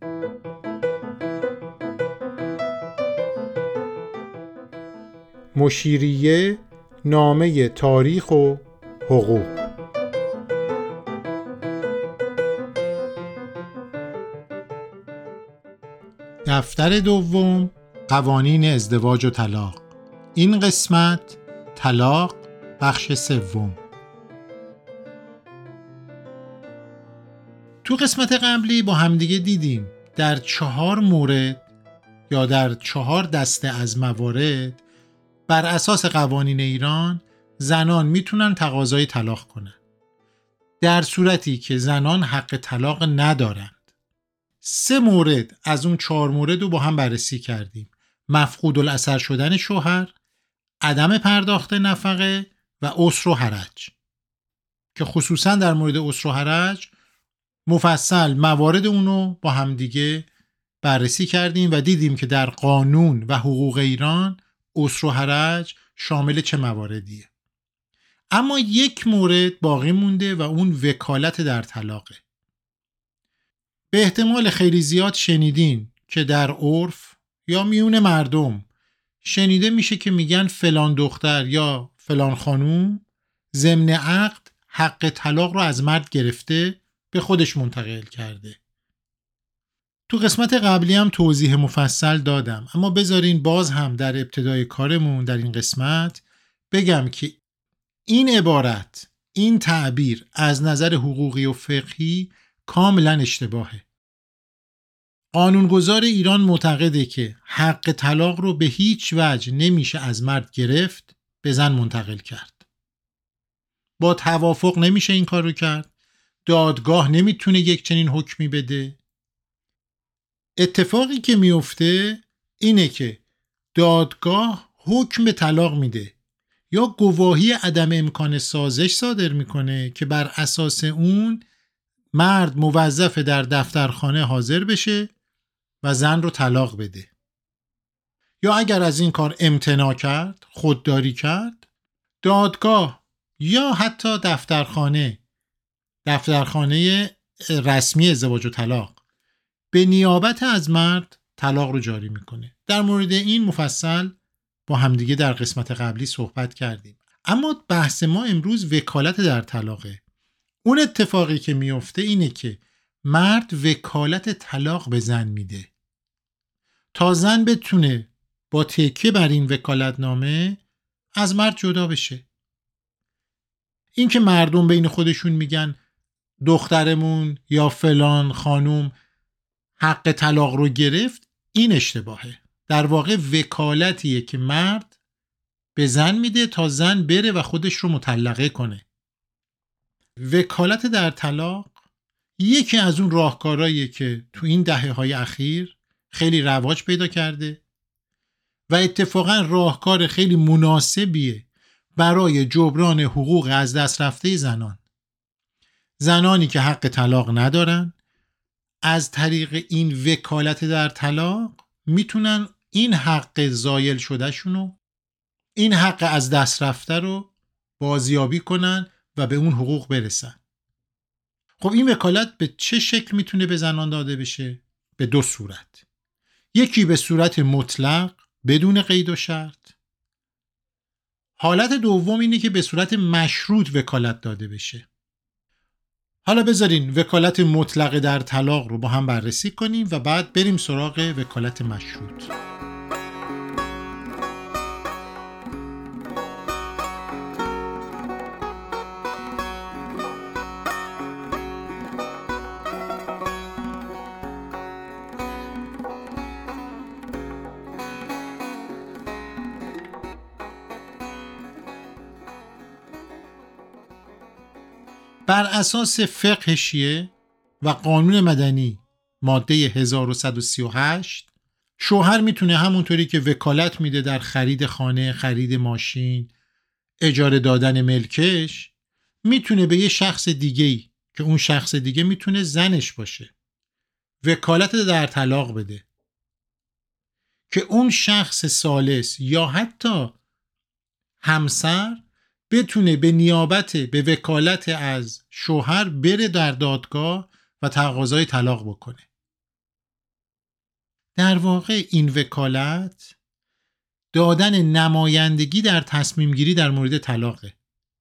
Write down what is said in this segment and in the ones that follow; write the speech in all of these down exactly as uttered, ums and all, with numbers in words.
مشیریه، نامه تاریخ و حقوق. دفتر دوم، قوانین ازدواج و طلاق. این قسمت طلاق، بخش سوم. تو قسمت قبلی با همدیگه دیدیم در چهار مورد یا در چهار دسته از موارد بر اساس قوانین ایران زنان میتونن تقاضای طلاق کنن، در صورتی که زنان حق طلاق ندارند. سه مورد از اون چهار مورد رو با هم بررسی کردیم: مفقود الاثر شدن شوهر، عدم پرداخت نفقه و اسر و حرج، که خصوصا در مورد اسر و حرج مفصل موارد اونو با هم دیگه بررسی کردیم و دیدیم که در قانون و حقوق ایران اسر و حرج شامل چه مواردیه. اما یک مورد باقی مونده و اون وکالت در طلاقه. به احتمال خیلی زیاد شنیدین که در عرف یا میون مردم شنیده میشه که میگن فلان دختر یا فلان خانوم ضمن عقد حق طلاق رو از مرد گرفته، به خودش منتقل کرده. تو قسمت قبلی هم توضیح مفصل دادم، اما بذارین باز هم در ابتدای کارمون در این قسمت بگم که این عبارت، این تعبیر از نظر حقوقی و فقهی کاملا اشتباهه. قانونگذار ایران معتقده که حق طلاق رو به هیچ وجه نمیشه از مرد گرفت به زن منتقل کرد. با توافق نمیشه این کار رو کرد. دادگاه نمیتونه یک چنین حکمی بده. اتفاقی که میفته اینه که دادگاه حکم به طلاق میده یا گواهی عدم امکان سازش صادر میکنه که بر اساس اون مرد موظف در دفترخانه حاضر بشه و زن رو طلاق بده. یا اگر از این کار امتناع کرد، خودداری کرد، دادگاه یا حتی دفترخانه دفترخانه رسمی ازدواج و طلاق به نیابت از مرد طلاق رو جاری میکنه. در مورد این مفصل با همدیگه در قسمت قبلی صحبت کردیم. اما بحث ما امروز وکالت در طلاقه. اون اتفاقی که میفته اینه که مرد وکالت طلاق به زن میده تا زن بتونه با تکیه بر این وکالتنامه از مرد جدا بشه. این که مردم بین خودشون میگن دخترمون یا فلان خانوم حق طلاق رو گرفت، این اشتباهه. در واقع وکالتیه که مرد به زن میده تا زن بره و خودش رو مطلقه کنه. وکالت در طلاق یکی از اون راهکارهاییه که تو این دهه‌های اخیر خیلی رواج پیدا کرده و اتفاقا راهکار خیلی مناسبیه برای جبران حقوق از دست رفته زنان. زنانی که حق طلاق ندارن از طریق این وکالت در طلاق میتونن این حق زایل شده شونو، این حق از دست رفته رو بازیابی کنن و به اون حقوق برسن. خب این وکالت به چه شکل میتونه به زنان داده بشه؟ به دو صورت. یکی به صورت مطلق بدون قید و شرط. حالت دوم اینه که به صورت مشروط وکالت داده بشه. حالا بذارین وکالت مطلق در طلاق رو با هم بررسی کنیم و بعد بریم سراغ وکالت مشروط. بر اساس فقه شیعه و قانون مدنی ماده هزار و صد و سی و هشت شوهر میتونه همونطوری که وکالت میده در خرید خانه، خرید ماشین، اجاره دادن ملکش، میتونه به یه شخص دیگه‌ای که اون شخص دیگه میتونه زنش باشه وکالت در طلاق بده که اون شخص ثالث یا حتی همسر بتونه به نیابت به وکالت از شوهر بره در دادگاه و تقاضای طلاق بکنه. در واقع این وکالت دادن نمایندگی در تصمیم گیری در مورد طلاقه.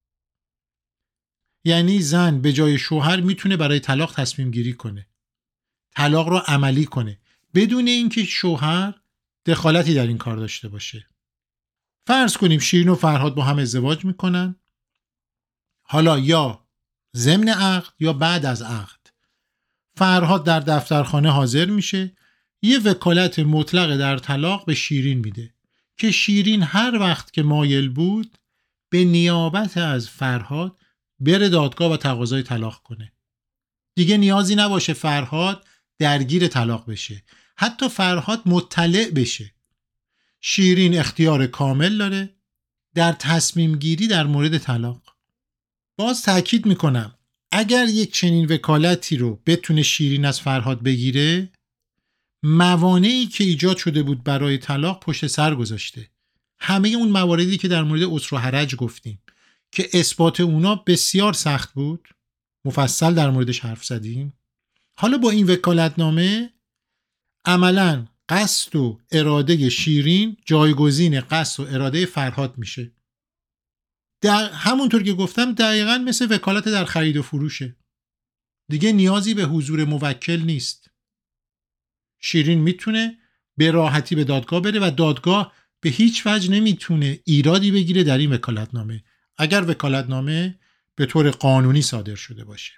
یعنی زن به جای شوهر میتونه برای طلاق تصمیم گیری کنه، طلاق رو عملی کنه بدون اینکه شوهر دخالتی در این کار داشته باشه. فرض کنیم شیرین و فرهاد با هم ازدواج میکنن، حالا یا ضمن عقد یا بعد از عقد. فرهاد در دفترخانه حاضر میشه، یه وکالت مطلق در طلاق به شیرین میده که شیرین هر وقت که مایل بود به نیابت از فرهاد بره دادگاه و تقاضای طلاق کنه. دیگه نیازی نباشه فرهاد درگیر طلاق بشه، حتی فرهاد مطلع بشه. شیرین اختیار کامل داره در تصمیم گیری در مورد طلاق. باز تأکید میکنم اگر یک چنین وکالتی رو بتونه شیرین از فرهاد بگیره، موانعی که ایجاد شده بود برای طلاق پشت سر گذاشته. همه اون مواردی که در مورد اسر و حرج گفتیم که اثبات اونا بسیار سخت بود، مفصل در موردش حرف زدیم. حالا با این وکالتنامه عملاً قصد و اراده شیرین جایگزین قصد و اراده فرهاد میشه. در همونطور که گفتم دقیقاً مثل وکالت در خرید و فروشه. دیگه نیازی به حضور موکل نیست. شیرین میتونه به راحتی به دادگاه بره و دادگاه به هیچ وجه نمیتونه ایرادی بگیره در این وکالتنامه اگر وکالتنامه به طور قانونی صادر شده باشه.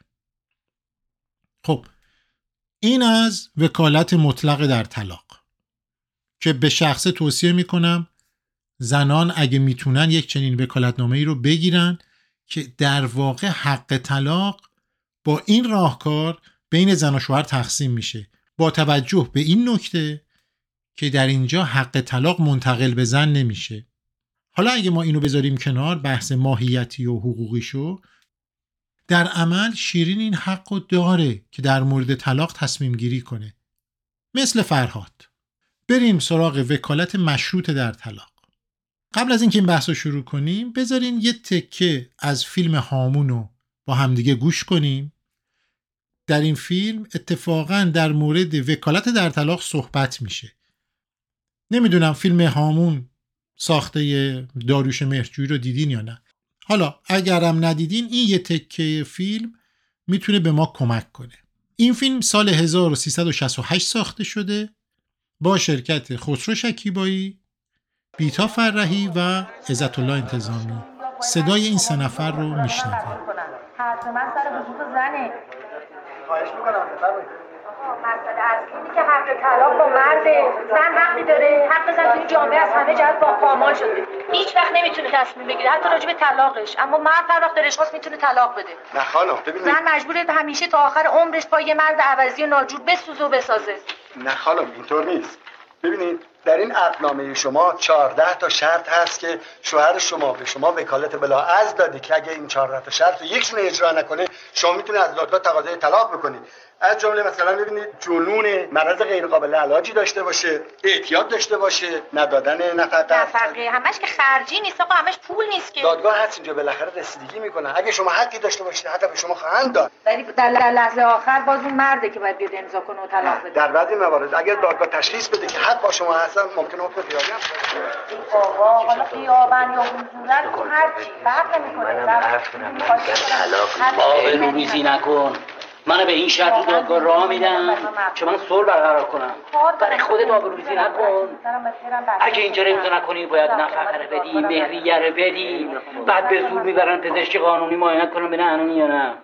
خب این از وکالت مطلق در طلاق که به شخص توصیه میکنم زنان اگه میتونن یک چنین وکالتنامه‌ای رو بگیرن که در واقع حق طلاق با این راهکار بین زن و شوهر تقسیم میشه، با توجه به این نکته که در اینجا حق طلاق منتقل به زن نمیشه. حالا اگه ما اینو بذاریم کنار، بحث ماهیتی و حقوقیشو، در عمل شیرین این حقو داره که در مورد طلاق تصمیم گیری کنه مثل فرهاد. بریم سراغ وکالت مشروط در طلاق. قبل از اینکه این بحث رو شروع کنیم بذارین یه تکه از فیلم هامون رو با همدیگه گوش کنیم. در این فیلم اتفاقاً در مورد وکالت در طلاق صحبت میشه. نمیدونم فیلم هامون ساخته داریوش مهرجویی رو دیدین یا نه. حالا اگرم ندیدین این یه تکه فیلم میتونه به ما کمک کنه. این فیلم سال هزار و سیصد و شصت و هشت ساخته شده با شرکت خسرو شکیبایی، بیتا فرحی و عزت الله انتظامی. صدای این سه نفر رو میشنویم. حرف من سر وجود زنه. خواهش میکنم بفرمایید. مسئله اصلی اینه که حق طلاق با مرده. زن وقتی داره حق زن توی جامعه از همه جهت با پامال شده. هیچ وقت نمیتونه تصمیم بگیره حتی راجع به طلاقش، اما مرد هر وقت دلش خواست میتونه طلاق بده. نه خانم ببینید زن مجبوره همیشه تا آخر عمرش پای مرد عوضی و ناجور بسوزه و بسازه. نه خانم اینطور نیست. ببینید در این عقدنامه شما چهارده تا شرط هست که شوهر شما به شما وکالت بلاعرض داده که اگه این چهارده تا شرط رو یکشون اجرا نکنه شما میتونید از دادگاه تقاضای طلاق بکنید. از جمله مثلا ببینید جنون، مرض غیر قابل علاجی داشته باشه، اعتیاد داشته باشه، ندادن نفقه. نفقه همش که خرجی نیست آقا، همش پول نیست که. دادگاه هست اینجا بالاخره رسیدگی میکنه. اگه شما حقی داشته باشید حتی به شما خواهند داد. ولی در لحظه آخر باز اون مرده که باید بیاد امضا کنه و طلاق بده. در بعضی موارد اگر دادگاه تشخیص بده که حق با شما هست ممکنه حکم خیابانی هم بشه. آقا حالا خیابان یا حضورت هر چی فرق نمیکنه. منم حرف کنم طلاق آبروریزی نکن. من به این شرط دادگاه راه میدم که من صلح برقرار کنم. برای خودت آبروریزی نکن. اگه اینجا امضا نکنی باید نفقه رو بدی، مهریه رو بدی، بعد به زور میبرن پزشک قانونی معاینه کنم ببینن انونی یا نه.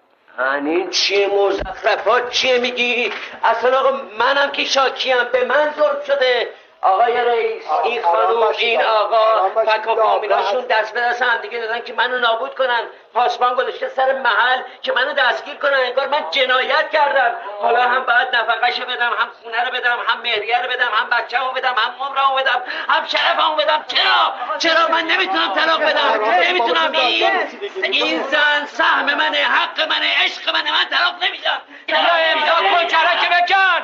این چیه مزخرفات چیه میگی؟ اصلا آقا منم که شاکیم، به من ظلم شده. آقای رئیس این خانوم این آقا فک و فامیلاشون دست به دست هم دیگه دادن که منو نابود کنن. پاسبان گذاشته سر محل که منو دستگیر کنن، انگار من جنایت کردم. حالا هم باید نفقه‌شو بدم، هم خونه رو بدم، هم مهریه رو بدم، هم بچه‌مو بدم، هم عمرمو بدم، هم شرفمو بدم. چرا چرا من نمیتونم طلاق بدم؟ نمیتونم. این این زن سهم منه، حق منه، عشق منه، من طلاق نمیدم. یا امضا کن چرا بکن.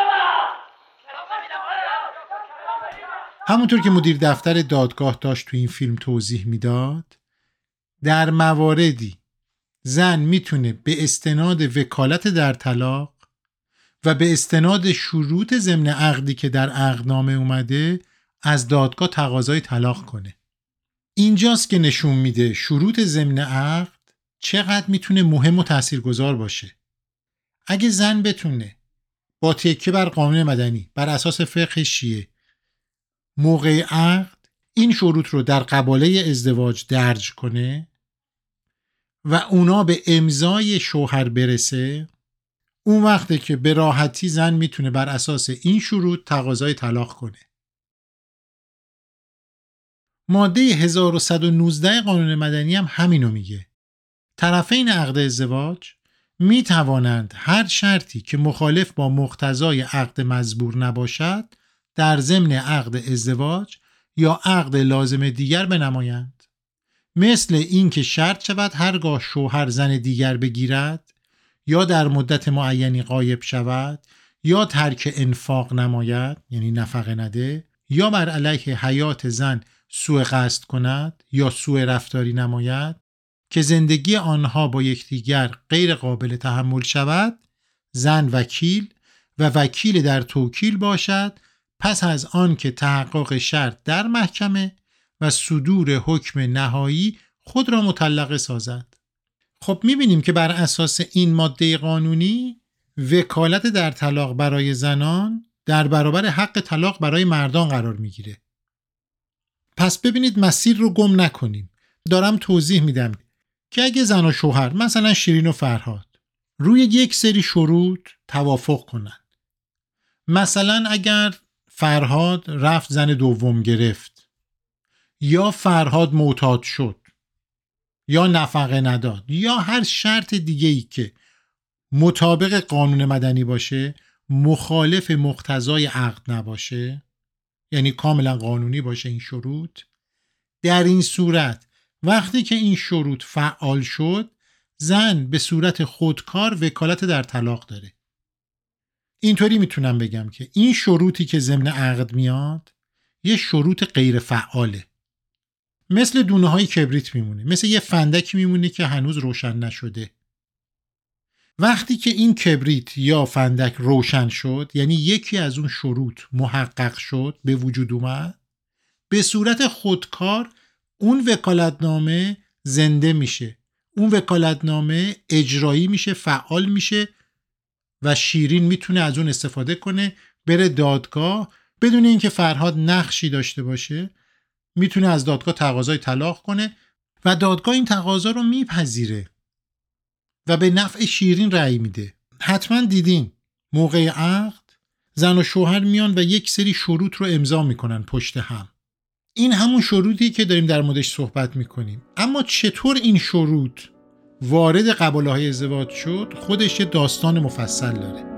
همونطور که مدیر دفتر دادگاه داشت تو این فیلم توضیح میداد، در مواردی زن میتونه به استناد وکالت در طلاق و به استناد شروط ضمن عقدی که در عقدنامه اومده از دادگاه تقاضای طلاق کنه. اینجاست که نشون میده شروط ضمن عقد چقدر میتونه مهم و تاثیرگذار باشه. اگه زن بتونه با تکیه بر قانون مدنی بر اساس فقه شیعه موقع عقد این شروط رو در قباله ازدواج درج کنه و اونا به امضای شوهر برسه، اون وقته که به راحتی زن میتونه بر اساس این شروط تقاضای طلاق کنه. ماده هزار و صد و نوزده قانون مدنی هم همینو میگه. طرفین عقد ازدواج می توانند هر شرطی که مخالف با مقتضای عقد مزبور نباشد در ضمن عقد ازدواج یا عقد لازم دیگر بنمایند، مثل این که شرط شود هرگاه شوهر زن دیگر بگیرد یا در مدت معینی غایب شود یا ترک انفاق نماید، یعنی نفقه نده، یا بر علیه حیات زن سوء قصد کند یا سوء رفتاری نماید که زندگی آنها با یکدیگر غیر قابل تحمل شود، زن وکیل و وکیل در توکیل باشد پس از آن که تحقق شرط در محکمه و صدور حکم نهایی خود را مطلقه سازد. خب میبینیم که بر اساس این ماده قانونی وکالت در طلاق برای زنان در برابر حق طلاق برای مردان قرار میگیره. پس ببینید مسیر رو گم نکنیم. دارم توضیح میدم که اگه زن و شوهر مثلا شیرین و فرهاد روی یک سری شروط توافق کنن، مثلا اگر فرهاد رفت زن دوم گرفت یا فرهاد معتاد شد یا نفقه نداد یا هر شرط دیگه‌ای که مطابق قانون مدنی باشه، مخالف مقتضای عقد نباشه، یعنی کاملا قانونی باشه این شروط، در این صورت وقتی که این شروط فعال شد زن به صورت خودکار وکالت در طلاق داره. اینطوری میتونم بگم که این شروطی که ضمن عقد میاد یه شروط غیر فعاله، مثل دونه های کبریت میمونه، مثل یه فندکی میمونه که هنوز روشن نشده. وقتی که این کبریت یا فندک روشن شد، یعنی یکی از اون شروط محقق شد، به وجود اومد، به صورت خودکار اون وکالتنامه زنده میشه، اون وکالتنامه اجرایی میشه، فعال میشه و شیرین میتونه از اون استفاده کنه، بره دادگاه بدون اینکه فرهاد نقشی داشته باشه، میتونه از دادگاه تقاضای طلاق کنه و دادگاه این تقاضا رو میپذیره و به نفع شیرین رأی میده. حتما دیدین موقع عقد زن و شوهر میان و یک سری شروط رو امضا میکنن پشت هم. این همون شروطی که داریم در موردش صحبت میکنیم. اما چطور این شروط وارد قباله‌های ازدواج شد خودش یه داستان مفصل داره.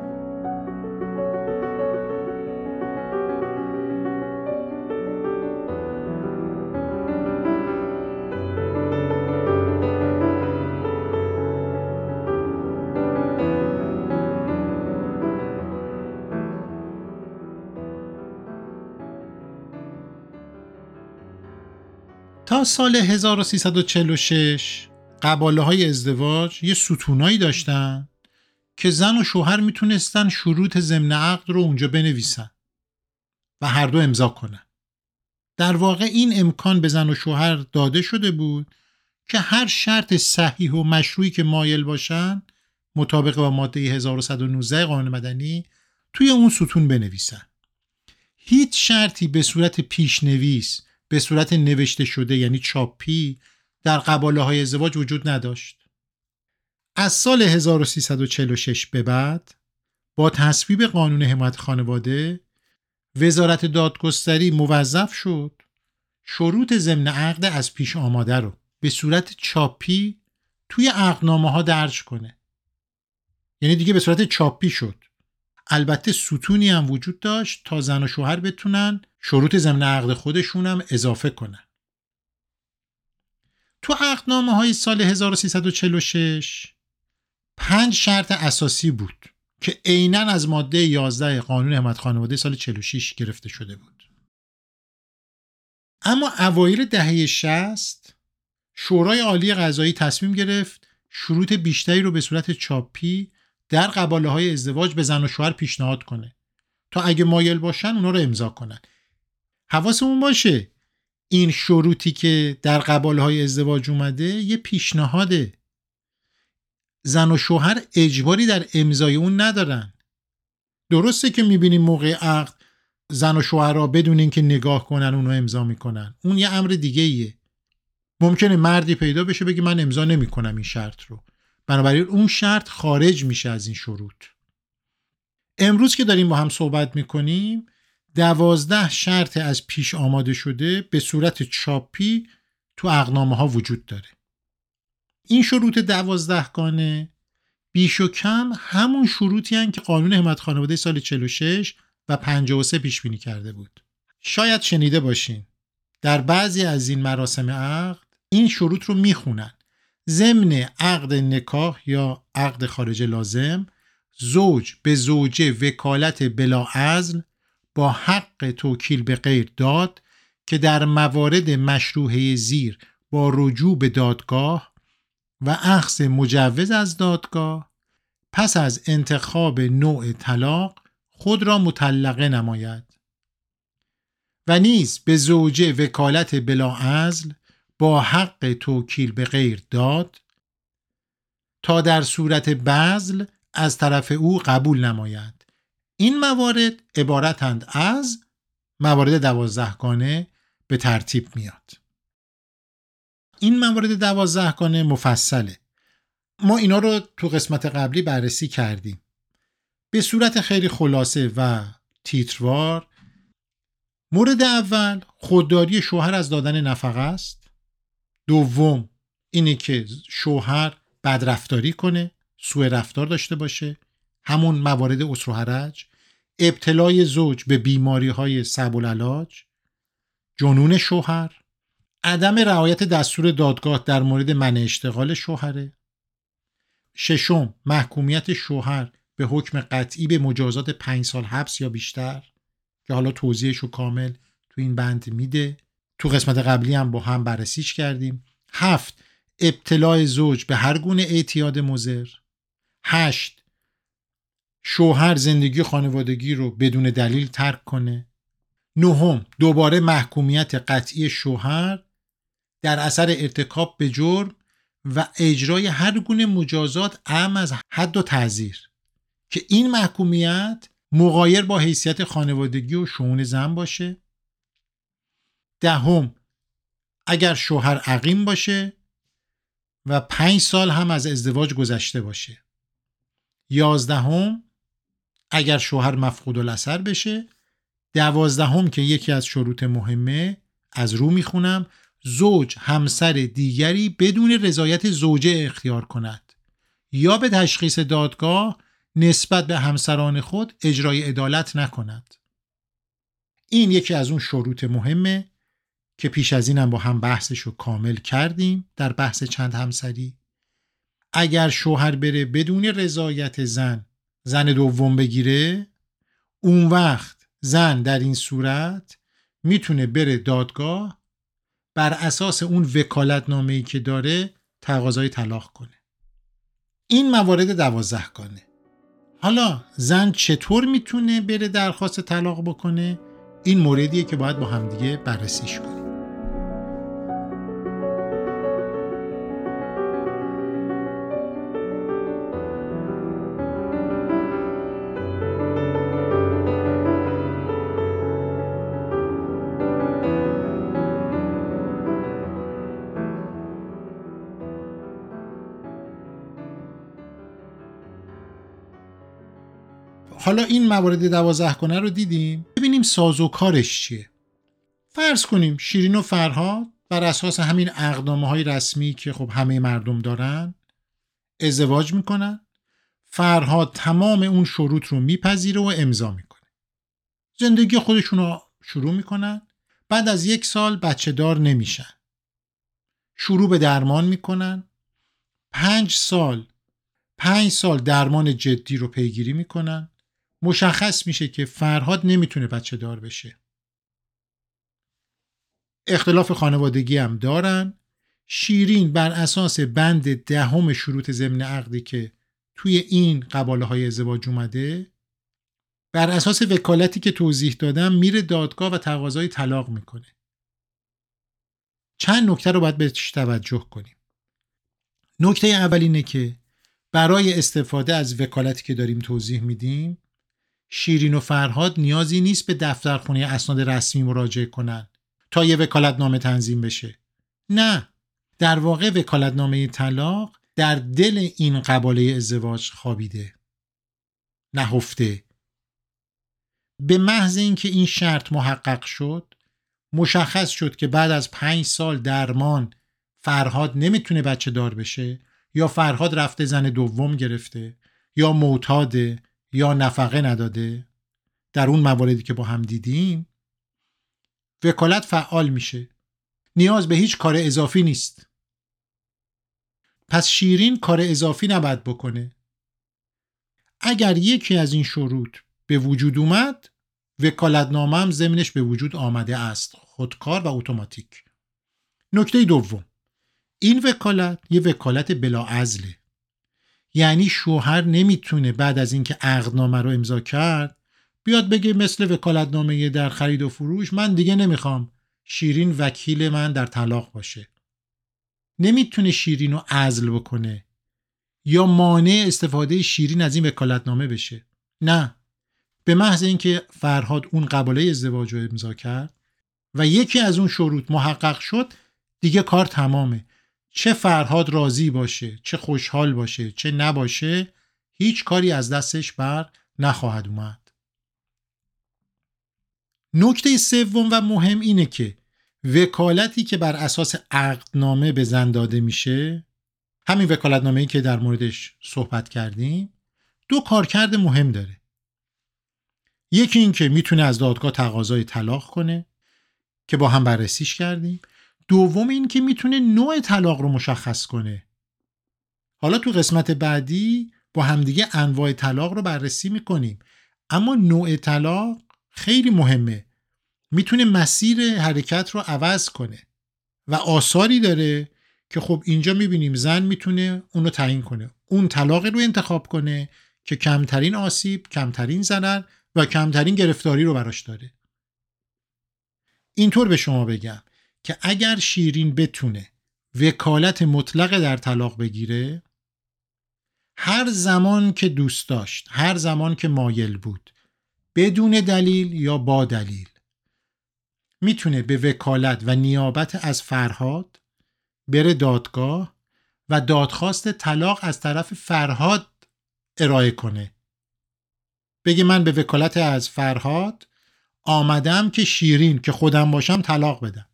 تا سال هزار و سیصد و چهل و شش قباله‌های ازدواج یه ستونایی داشتن که زن و شوهر میتونستن شروط ضمن عقد رو اونجا بنویسن و هر دو امضا کنن. در واقع این امکان به زن و شوهر داده شده بود که هر شرط صحیح و مشروعی که مایل باشن مطابق با ماده هزار و صد و نوزده قانون مدنی توی اون ستون بنویسن. هیچ شرطی به صورت پیشنویس، به صورت نوشته شده یعنی چاپی در قباله‌های ازدواج وجود نداشت. از سال هزار و سیصد و چهل و شش به بعد با تصویب قانون حمایت خانواده وزارت دادگستری موظف شد شروط ضمن عقد از پیش آماده رو به صورت چاپی توی عقدنامه‌ها درج کنه. یعنی دیگه به صورت چاپی شد. البته ستونی هم وجود داشت تا زن و شوهر بتونن شروط ضمن عقد خودشون هم اضافه کنن. تو عقدنامه‌های سال هزار و سیصد و چهل و شش پنج شرط اساسی بود که عیناً از ماده یازده قانون حمایت خانواده سال چهل و شش گرفته شده بود. اما اوایل دهه شصت شورای عالی قضایی تصمیم گرفت شروط بیشتری رو به صورت چاپی در قباله های ازدواج به زن و شوهر پیشنهاد کنه تا اگه مایل باشن اونا رو امضا کنن. حواسمون باشه این شروطی که در قباله های ازدواج اومده یه پیشنهاده. زن و شوهر اجباری در امضای اون ندارن. درسته که میبینیم موقع عقد زن و شوهرها بدون اینکه نگاه کنن اونو امضا میکنن، اون یه امر دیگه ایه. ممکنه مردی پیدا بشه بگه من امضا نمیکنم این شرط رو، بنابراین اون شرط خارج میشه از این شروط. امروز که داریم با هم صحبت میکنیم دوازده شرط از پیش آماده شده به صورت چاپی تو عقدنامه ها وجود داره. این شروط دوازده گانه بیش و کم همون شروطی هستند که قانون حمایت خانواده سال چهل و شش و پنجاه و سه پیش بینی کرده بود. شاید شنیده باشین در بعضی از این مراسم عقد این شروط رو میخونن. ضمن عقد نکاح یا عقد خارج لازم، زوج به زوجه وکالت بلا عزل با حق توکیل به غیر داد که در موارد مشروحه زیر با رجوع به دادگاه و اخذ مجوز از دادگاه پس از انتخاب نوع طلاق خود را مطلقه نماید و نیز به زوجه وکالت بلا عزل با حق توکیل به غیر داد تا در صورت بذل از طرف او قبول نماید. این موارد عبارتند از موارد دوازدهگانه به ترتیب میاد. این موارد دوازدهگانه مفصله. ما اینا رو تو قسمت قبلی بررسی کردیم. به صورت خیلی خلاصه و تیتروار، مورد اول خودداری شوهر از دادن نفقه است. دوم اینه که شوهر بدرفتاری کنه، سوء رفتار داشته باشه، همون موارد اسر و حرج، ابتلای زوج به بیماری های صعب العلاج، جنون شوهر، عدم رعایت دستور دادگاه در مورد منع اشتغال شوهره. ششم محکومیت شوهر به حکم قطعی به مجازات پنج سال حبس یا بیشتر که حالا توضیحش رو کامل تو این بند میده. تو قسمت قبلی هم با هم بررسیش کردیم. هفت ابتلای زوج به هر گونه اعتیاد مضر. هشت شوهر زندگی خانوادگی رو بدون دلیل ترک کنه. نهم دوباره محکومیت قطعی شوهر در اثر ارتکاب به جرم و اجرای هر گونه مجازات اعم از حد و تعزیر که این محکومیت مغایر با حیثیت خانوادگی و شؤون زن باشه. دهم اگر شوهر عقیم باشه و پنج سال هم از ازدواج گذشته باشه. یازدهم اگر شوهر مفقود الاثر بشه. دوازدهم که یکی از شروط مهمه، از رو میخونم، زوج همسر دیگری بدون رضایت زوجه اختیار کند یا به تشخیص دادگاه نسبت به همسران خود اجرای عدالت نکند. این یکی از اون شروط مهمه که پیش از اینم با هم بحثش رو کامل کردیم در بحث چند همسری. اگر شوهر بره بدون رضایت زن، زن دوم بگیره، اون وقت زن در این صورت میتونه بره دادگاه بر اساس اون وکالتنامه‌ای که داره تقاضای طلاق کنه. این موارد دوازدهگانه. حالا زن چطور میتونه بره درخواست طلاق بکنه؟ این موردیه که باید با همدیگه بررسیش کنیم. حالا این موارد دوازدهگانه رو دیدیم، ببینیم سازوکارش چیه. فرض کنیم شیرین و فرهاد بر اساس همین عقدنامه‌های رسمی که خب همه مردم دارن ازدواج میکنن. فرهاد تمام اون شروط رو میپذیره و امضا میکنه. زندگی خودشون رو شروع میکنن. بعد از یک سال بچه دار نمیشن. شروع به درمان میکنن. پنج سال پنج سال درمان جدی رو پیگیری میکنن. مشخص میشه که فرهاد نمیتونه بچه دار بشه. اختلاف خانوادگی هم دارن. شیرین بر اساس بند دهم شروط ضمن عقدی که توی این قباله های ازدواج اومده، بر اساس وکالتی که توضیح دادم میره دادگاه و تقاضای طلاق میکنه. چند نکته رو باید بهش توجه کنیم. نکته اول اینه که برای استفاده از وکالتی که داریم توضیح میدیم، شیرین و فرهاد نیازی نیست به دفترخونه اسناد رسمی مراجعه کنن تا یه وکالتنامه تنظیم بشه. نه، در واقع وکالتنامه طلاق در دل این قباله ازدواج خوابیده، نهفته. به محض اینکه این شرط محقق شد، مشخص شد که بعد از پنج سال درمان فرهاد نمیتونه بچه دار بشه، یا فرهاد رفته زن دوم گرفته، یا معتاده، یا نفقه نداده، در اون مواردی که با هم دیدیم، وکالت فعال میشه. نیاز به هیچ کار اضافی نیست. پس شیرین کار اضافی نباید بکنه. اگر یکی از این شروط به وجود اومد، وکالتنامه هم ضمنش به وجود آمده است، خودکار و اتوماتیک. نکته دوم، این وکالت یه وکالت بلاعزله. یعنی شوهر نمیتونه بعد از اینکه عقدنامه رو امضا کرد بیاد بگه مثل وکالتنامه در خرید و فروش من دیگه نمیخوام شیرین وکیل من در طلاق باشه. نمیتونه شیرین رو عزل بکنه یا مانع استفاده شیرین از این وکالتنامه بشه. نه، به محض اینکه فرهاد اون قباله ازدواج رو امضا کرد و یکی از اون شروط محقق شد، دیگه کار تمامه. چه فرهاد راضی باشه، چه خوشحال باشه، چه نباشه، هیچ کاری از دستش بر نخواهد اومد. نکته سوم و مهم اینه که وکالتی که بر اساس عقدنامه به زن داده میشه، همین وکالتنامه‌ای که در موردش صحبت کردیم، دو کارکرد مهم داره. یکی این که میتونه از دادگاه تقاضای طلاق کنه که با هم بررسیش کردیم. دوم این که میتونه نوع طلاق رو مشخص کنه. حالا تو قسمت بعدی با همدیگه انواع طلاق رو بررسی میکنیم، اما نوع طلاق خیلی مهمه. میتونه مسیر حرکت رو عوض کنه و آثاری داره که خب اینجا میبینیم زن میتونه اونو تعیین کنه، اون طلاق رو انتخاب کنه که کمترین آسیب، کمترین ضرر و کمترین گرفتاری رو براش داره. اینطور به شما بگم که اگر شیرین بتونه وکالت مطلق در طلاق بگیره، هر زمان که دوست داشت، هر زمان که مایل بود، بدون دلیل یا با دلیل، میتونه به وکالت و نیابت از فرهاد بره دادگاه و دادخواست طلاق از طرف فرهاد ارائه کنه. بگه من به وکالت از فرهاد آمدم که شیرین که خودم باشم طلاق بدم.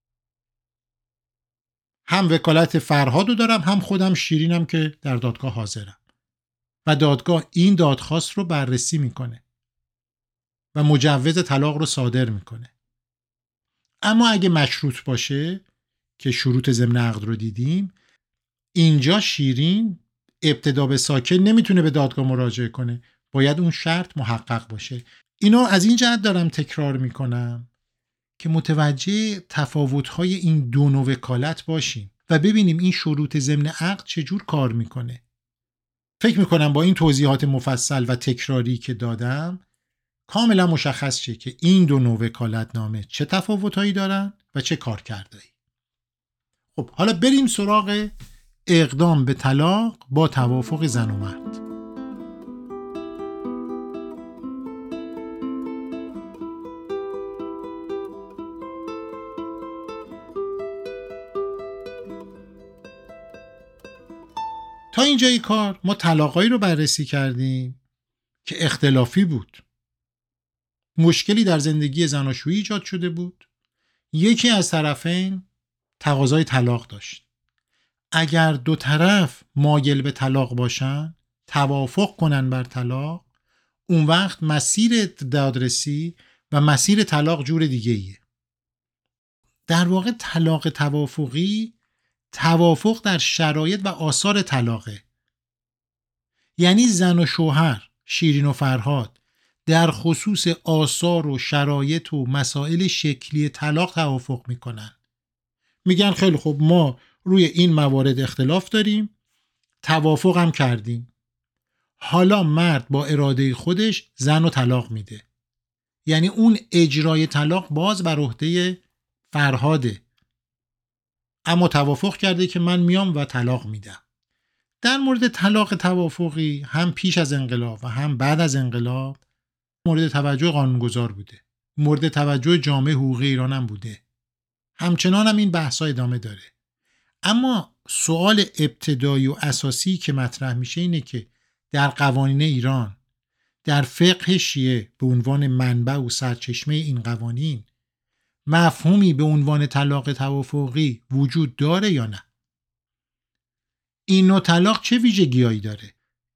هم وکالت فرهادو دارم، هم خودم شیرینم که در دادگاه حاضرم. و دادگاه این دادخواست رو بررسی میکنه و مجوز طلاق رو صادر میکنه. اما اگه مشروط باشه که شروط ضمن عقد رو دیدیم، اینجا شیرین ابتدا به ساکن نمیتونه به دادگاه مراجعه کنه، باید اون شرط محقق باشه. اینو از این جهت دارم تکرار میکنم که متوجه تفاوت‌های این دو نوع وکالت باشیم و ببینیم این شروط ضمن عقد چجور کار میکنه. فکر میکنم با این توضیحات مفصل و تکراری که دادم کاملا مشخص شه که این دو نوع وکالتنامه چه تفاوت‌هایی دارن و چه کارکردهایی. خب حالا بریم سراغ اقدام به طلاق با توافق زن و مرد. تا اینجای کار ما طلاقایی رو بررسی کردیم که اختلافی بود. مشکلی در زندگی زناشویی ایجاد شده بود. یکی از طرفین تقاضای طلاق داشت. اگر دو طرف مایل به طلاق باشن، توافق کنن بر طلاق، اون وقت مسیر دادرسی و مسیر طلاق جور دیگه ایه. در واقع طلاق توافقی توافق در شرایط و آثار طلاقه. یعنی زن و شوهر، شیرین و فرهاد، در خصوص آثار و شرایط و مسائل شکلی طلاق توافق میکنن. میگن خیلی خوب ما روی این موارد اختلاف داریم، توافق هم کردیم. حالا مرد با اراده خودش زن رو طلاق میده. یعنی اون اجرای طلاق باز بر عهده فرهاده، اما توافق کرده که من میام و طلاق میدم. در مورد طلاق توافقی هم پیش از انقلاب و هم بعد از انقلاب مورد توجه قانونگذار بوده، مورد توجه جامعه حقوقی ایران هم بوده، همچنان هم این بحثا ادامه داره. اما سوال ابتدایی و اساسی که مطرح میشه اینه که در قوانین ایران، در فقه شیعه به عنوان منبع و سرچشمه این قوانین، مفهومی به عنوان طلاق توافقی وجود داره یا نه؟ این نوع طلاق چه ویژگی‌هایی داره؟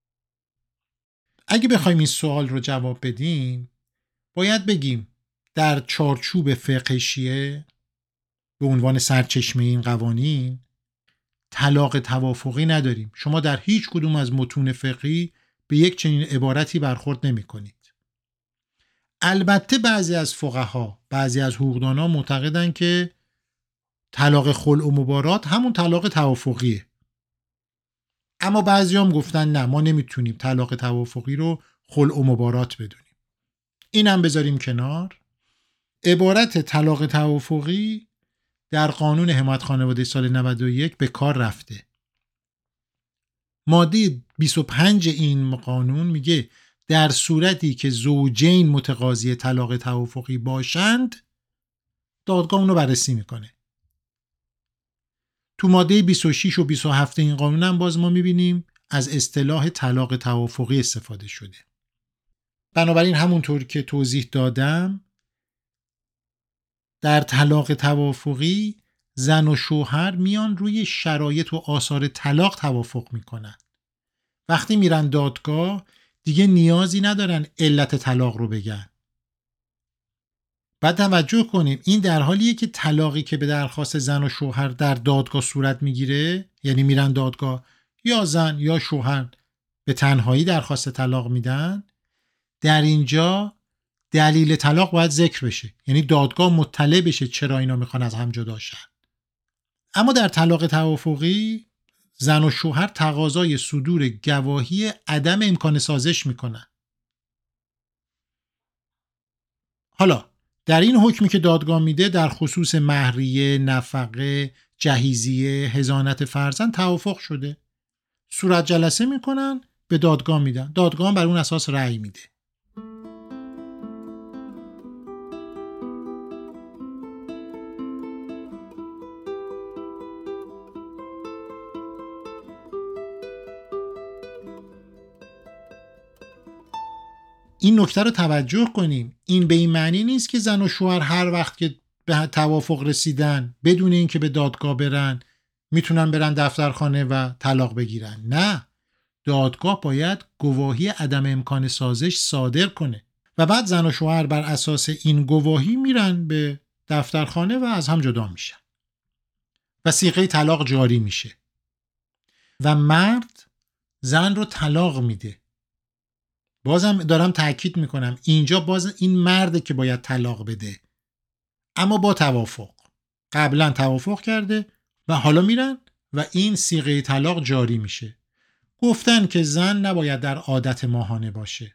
اگه بخوایم این سوال رو جواب بدیم، باید بگیم در چارچوب فقه شیعه به عنوان سرچشمه این قوانین طلاق توافقی نداریم. شما در هیچ کدوم از متون فقهی به یک چنین عبارتی برخورد نمی کنید. البته بعضی از فقها، بعضی از حقوقدانان معتقدن که طلاق خلع و مبارات همون طلاق توافقیه. اما بعضی هم گفتن نه، ما نمیتونیم طلاق توافقی رو خلع و مبارات بدونیم. اینم بذاریم کنار. عبارت طلاق توافقی در قانون حمایت خانواده سال نود و یک به کار رفته. ماده بیست و پنج این قانون میگه در صورتی که زوجین متقاضی طلاق توافقی باشند، دادگاه اونو بررسی میکنه. تو ماده بیست و شش و بیست و هفت این قانون هم باز ما میبینیم از اصطلاح طلاق توافقی استفاده شده. بنابراین همونطور که توضیح دادم، در طلاق توافقی زن و شوهر میان روی شرایط و آثار طلاق توافق میکنن. وقتی میرن دادگاه دیگه نیازی ندارن علت طلاق رو بگن. بعد توجه کنیم این در حالیه که طلاقی که به درخواست زن و شوهر در دادگاه صورت میگیره، یعنی میرن دادگاه یا زن یا شوهر به تنهایی درخواست طلاق میدن، در اینجا دلیل طلاق باید ذکر بشه، یعنی دادگاه مطلع بشه چرا اینا میخوان از هم جدا شن. اما در طلاق توافقی زن و شوهر تقاضای صدور گواهی عدم امکان سازش میکنن. حالا در این حکمی که دادگاه میده در خصوص مهریه، نفقه، جهیزیه، حضانت فرزند توافق شده. صورت جلسه میکنن، به دادگاه میدن. دادگاه هم بر اون اساس رأی میده. این نکته رو توجه کنیم. این به این معنی نیست که زن و شوهر هر وقت که به توافق رسیدن بدون اینکه به دادگاه برن میتونن برن دفترخانه و طلاق بگیرن. نه، دادگاه باید گواهی عدم امکان سازش صادر کنه و بعد زن و شوهر بر اساس این گواهی میرن به دفترخانه و از هم جدا میشن و صیغه طلاق جاری میشه و مرد زن رو طلاق میده. بازم دارم تأکید میکنم اینجا باز این مرده که باید طلاق بده، اما با توافق. قبلا توافق کرده و حالا میرن و این صیغه طلاق جاری میشه. گفتن که زن نباید در عادت ماهانه باشه.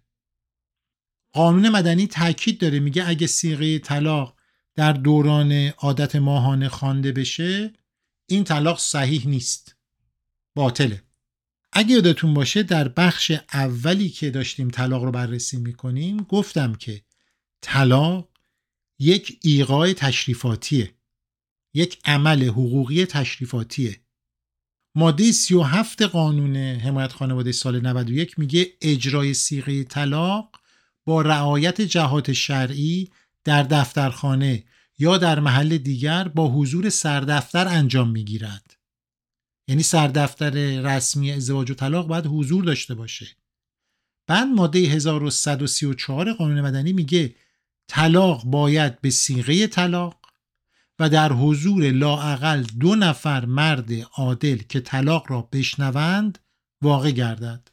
قانون مدنی تأکید داره، میگه اگه صیغه طلاق در دوران عادت ماهانه خوانده بشه این طلاق صحیح نیست، باطله. اگه یادتون باشه در بخش اولی که داشتیم طلاق رو بررسی میکنیم گفتم که طلاق یک ایقاع تشریفاتیه، یک عمل حقوقی تشریفاتیه. ماده سی و هفت قانون حمایت خانواده سال نود و یک میگه اجرای صیغه طلاق با رعایت جهات شرعی در دفترخانه یا در محل دیگر با حضور سردفتر انجام میگیرد. یعنی سردفتر رسمی ازدواج و طلاق باید حضور داشته باشه. بعد ماده هزار و صد و سی و چهار قانون مدنی میگه طلاق باید به صیغه طلاق و در حضور لااقل دو نفر مرد عادل که طلاق را بشنوند واقع گردد.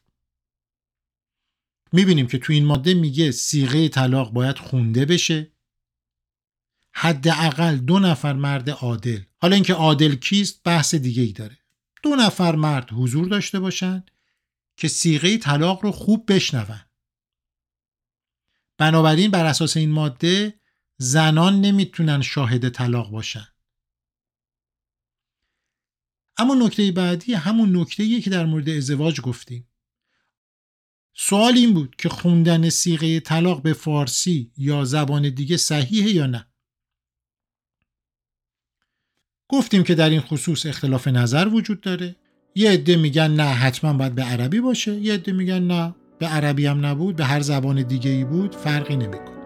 میبینیم که تو این ماده میگه صیغه طلاق باید خونده بشه، حداقل دو نفر مرد عادل. حالا اینکه عادل کیست بحث دیگه ای داره. دو نفر مرد حضور داشته باشن که صیغه طلاق رو خوب بشنون. بنابراین بر اساس این ماده زنان نمیتونن شاهد طلاق باشن. اما نکته بعدی همون نکته‌ایه که در مورد ازدواج گفتیم. سوال این بود که خوندن صیغه طلاق به فارسی یا زبان دیگه صحیحه یا نه؟ گفتیم که در این خصوص اختلاف نظر وجود داره. یه عده میگن نه حتما باید به عربی باشه، یه عده میگن نه به عربی هم نبود، به هر زبان دیگه ای بود فرقی نمیکنه.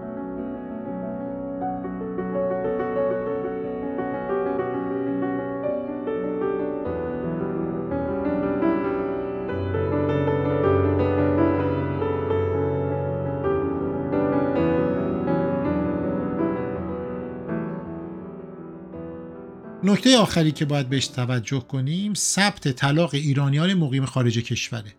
نکته آخری که باید بهش توجه کنیم ثبت طلاق ایرانیان مقیم خارج کشوره.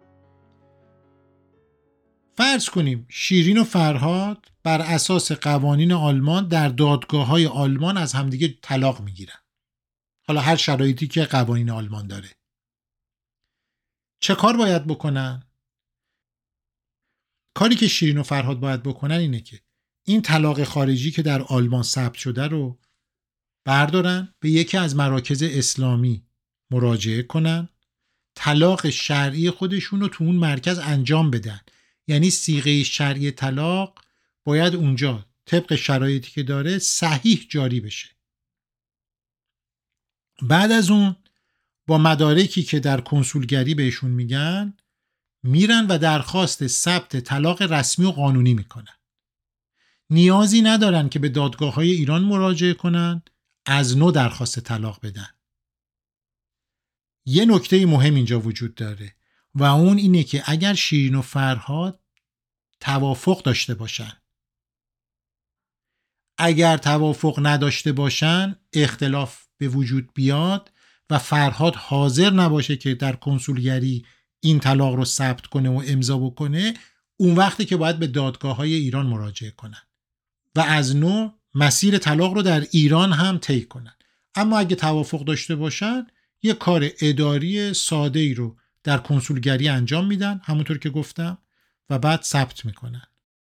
فرض کنیم شیرین و فرهاد بر اساس قوانین آلمان در دادگاه‌های آلمان از همدیگه طلاق میگیرن. حالا هر شرایطی که قوانین آلمان داره. چه کار باید بکنن؟ کاری که شیرین و فرهاد باید بکنن اینه که این طلاق خارجی که در آلمان ثبت شده رو بردارن به یکی از مراکز اسلامی مراجعه کنن، طلاق شرعی خودشون رو تو اون مرکز انجام بدن. یعنی صیغه شرعی طلاق باید اونجا طبق شرایطی که داره صحیح جاری بشه. بعد از اون با مدارکی که در کنسولگری بهشون میگن میرن و درخواست ثبت طلاق رسمی و قانونی میکنن. نیازی ندارن که به دادگاه‌های ایران مراجعه کنن از نو درخواست طلاق بدن. یه نکته مهم اینجا وجود داره و اون اینه که اگر شیرین و فرهاد توافق داشته باشن، اگر توافق نداشته باشن اختلاف به وجود بیاد و فرهاد حاضر نباشه که در کنسولگری این طلاق رو ثبت کنه و امضا بکنه، اون وقتی که باید به دادگاه‌های ایران مراجعه کنن و از نو مسیر طلاق رو در ایران هم طی کنن. اما اگه توافق داشته باشن یه کار اداری ساده ای رو در کنسولگری انجام میدن همونطور که گفتم و بعد ثبت میکنن.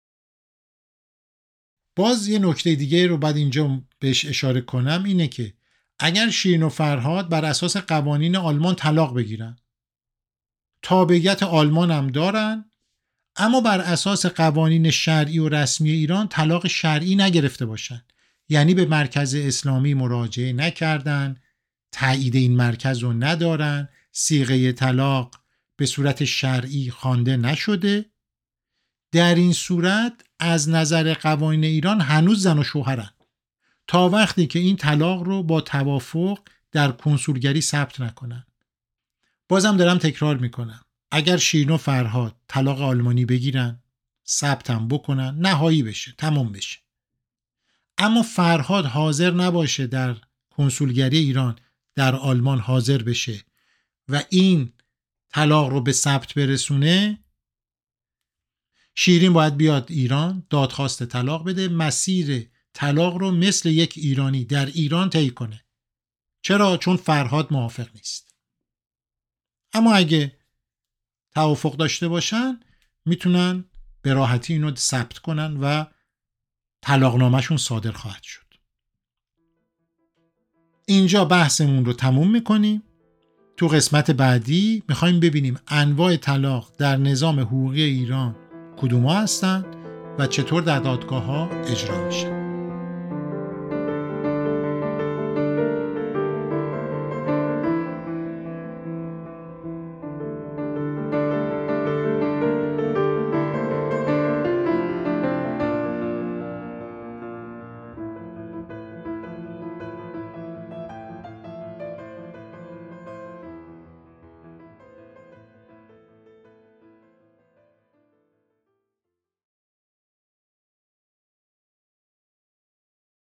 باز یه نکته دیگه رو بعد اینجا بهش اشاره کنم اینه که اگر شیرین و فرهاد بر اساس قوانین آلمان طلاق بگیرن، تابعیت آلمان هم دارن، اما بر اساس قوانین شرعی و رسمی ایران طلاق شرعی نگرفته باشن، یعنی به مرکز اسلامی مراجعه نکردن، تایید این مرکز رو ندارن، صیغه طلاق به صورت شرعی خوانده نشده، در این صورت از نظر قوانین ایران هنوز زن و شوهرن تا وقتی که این طلاق رو با توافق در کنسولگری ثبت نکنن. بازم دارم تکرار میکنم، اگر شیرین و فرهاد طلاق آلمانی بگیرن، ثبت هم بکنن، نهایی بشه، تمام بشه، اما فرهاد حاضر نباشه در کنسولگری ایران در آلمان حاضر بشه و این طلاق رو به ثبت برسونه، شیرین باید بیاد ایران دادخواست طلاق بده، مسیر طلاق رو مثل یک ایرانی در ایران طی کنه. چرا؟ چون فرهاد موافق نیست. اما اگه توافق داشته باشن میتونن به راحتی اینو ثبت کنن و طلاقنامه‌شون صادر خواهد شد. اینجا بحثمون رو تموم میکنیم. تو قسمت بعدی میخوایم ببینیم انواع طلاق در نظام حقوقی ایران کدوما هستن و چطور در دادگاه‌ها اجرا میشن.